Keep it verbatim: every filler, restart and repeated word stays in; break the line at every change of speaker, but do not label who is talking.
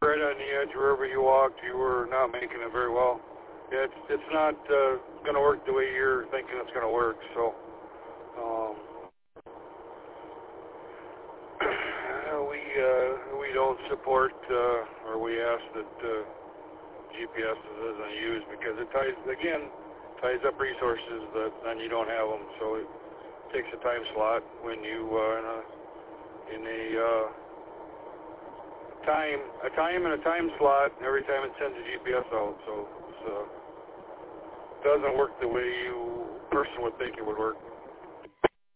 right on the edge. Wherever you walked, you were not making it very well. It's it's not uh, going to work the way you're thinking it's going to work. So um, we uh, we don't support uh, or we ask that uh, G P S isn't used because it ties again ties up resources that then you don't have them. So it takes a time slot when you uh, in a in a uh, time a time and a time slot every time it sends a G P S out. So it's, uh, doesn't work the way you person would think it would work.